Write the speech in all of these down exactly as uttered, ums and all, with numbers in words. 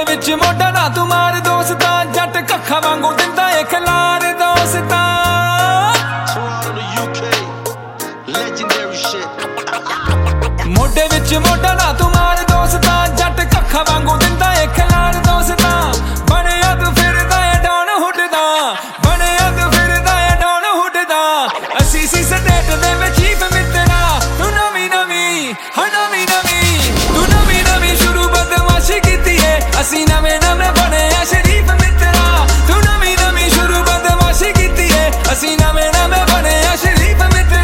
विच मोढा ना तू मार दोस्ता जट कखा वांगू दिंदा ए खलार दोस्ता मोढे विच मोढा ना तू मार दोस्ता जट कखा वांगू दिंदा ए खलार दोस्ता बणिया तू फिरदा ए डॉन हुड दा बणिया तू फिरदा ए डॉन हुड दा असी सी स्टेट दे विच चीफ मित्रा तू नवी नवी हाँ नवी नवी तू नवी नवी शुरू बदमाशी कीती है असी नवे नवे बने आ शरीफ मित्रा तू नवी नवी शुरू बदमाशी कीती है असी नवे नवे बने आ शरीफ मित्रा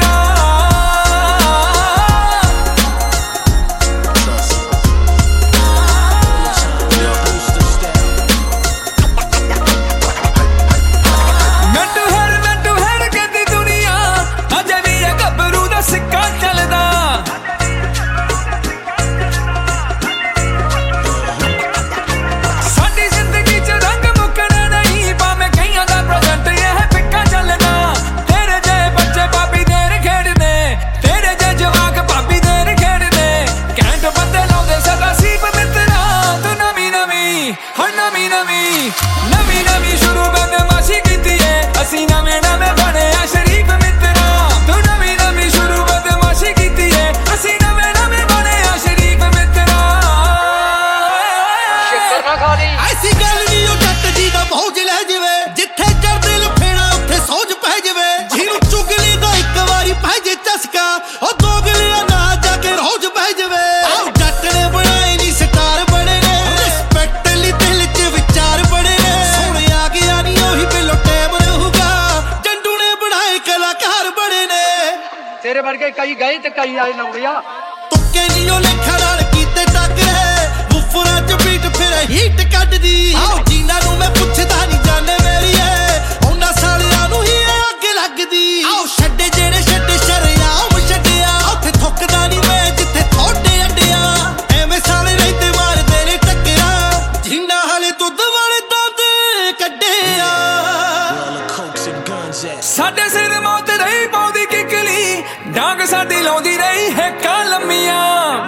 नवी नवी शुरू बदमाशी कीती है असी नवे नवे बने आ शरीफ मित्रा तू नवी नवी शुरू बदमाशी कीती है असी नवे नवे बने आ शरीफ मित्रा ऐसी गल नहीं ओ जट जी दा भौज ले जावे जिथे चढ़दे लफेड़ा उत्थे सौज पै जावे जिहनू चुगली दा इक वारी पै जे चस्का ओ दोगलिया ना जाके रोज पै जावे आओ जट ने बनाए नी स्टार बने ने रिस्पेक्ट ली दिल च विचार बने ने सुन आ गया नी ओही बिलो टाइम रहूगा जंडू ने बनाए कलाकार बने ने तेरे वर्गे कई गए ते कई आए लौड़िया तुक्के नी ओ लेखा नाल कीते टकरे वुफरां च बीट फिर हीट कड्डदी आओ जीना नू मैं पुछदा नी जाने मेरीए उन्हां सालियां नू ही अग लगदी आओ छड्डे जेड़े छड्डे शरियाम छड्डिया उत्थे थुकदा नी मैं जिथे थोड़े अड्डिया एवें साले रहिते मारदे ने टक्करा जीना हाले दुध वाले दांद कड्डिया साडे सिर मौत रही पौंदी किकली डांग साडी लाउंदी रही है कालमिया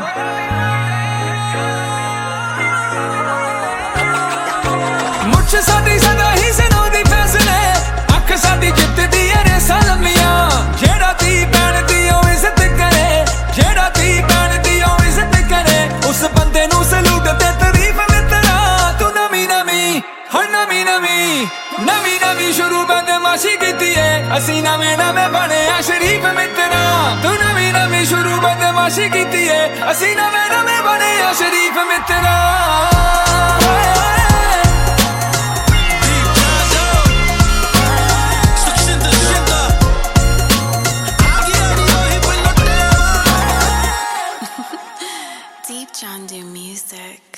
मुछ साडी सदा ही सुनाउंदी फैसले अख साडी जितदी है रेसा लम्मिया जेड़ा धी भैन दी ओ इज्जत करे जेड़ा धी भैन दी ओ इज्जत करे उस बंदे नू सलूट ते तारीफ मित्रा तू नवी नवी हर नवी नवी नवी नवी शुरू बदमाशी कीती है असी नवे नवे बने आ शरीफ मित्रा तू नवी नवी शुरू बदमाशी कीती है असी नवे नवे बने आ शरीफ मित्रा Deep John Do Music.